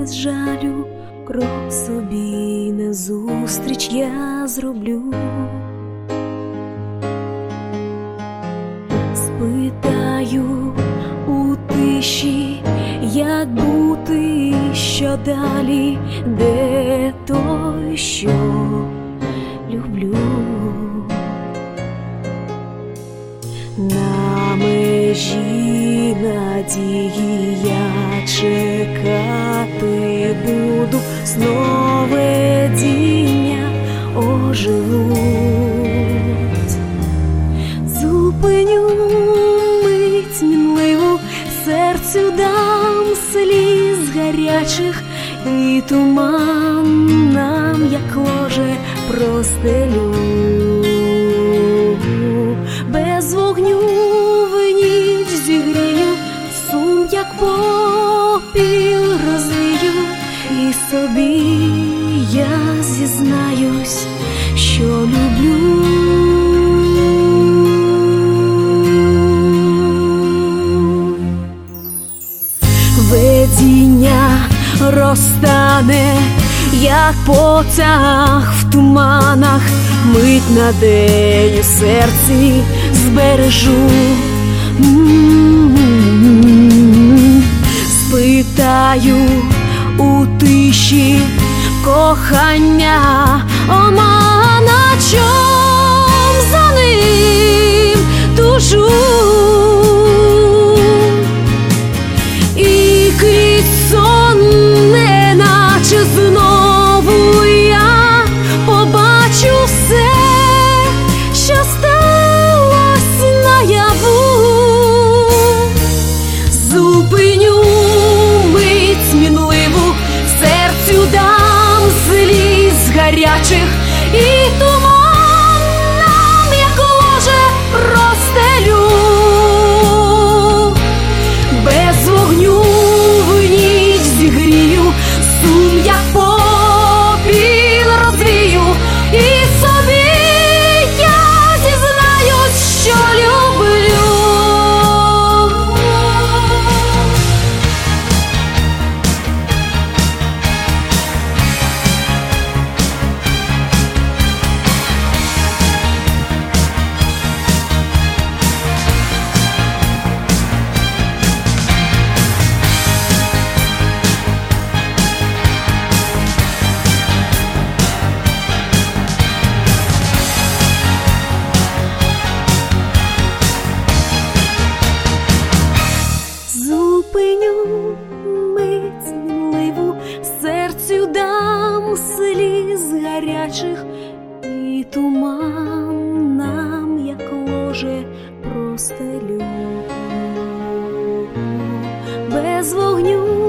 без жалю крок собі назустріч я зроблю. Спитаю у тиші, як бути, що далі, де той, що люблю. На межі надії я чекати буду, сновидіння оживуть. Зупиню мить мінливу, серцю дам сліз гарячих, і туман нам, як ложе, простелю. Без вогню в ніч зігрію, сум, як попіл, розвію, і собі я зізнаюсь, що люблю. Видіння розтане, як потяг в туманах, мить на день у серці збережу. Спитаю у тиші кохання, омана, чом за ним тужу. І крізь сон, неначе знову я побачу все, що сталось наяву. Зупиню мить мінливу, серцю дам сліз гарячих, і туман нам, як ложе, простелю. Без вогню в ніч зігрію, сум, як попіл, розвію, і собі я зізнаюсь, що люблю. Зупиню мить мінливу, серцю дам сліз гарячих, і туман нам, як ложе, простелю. Без вогню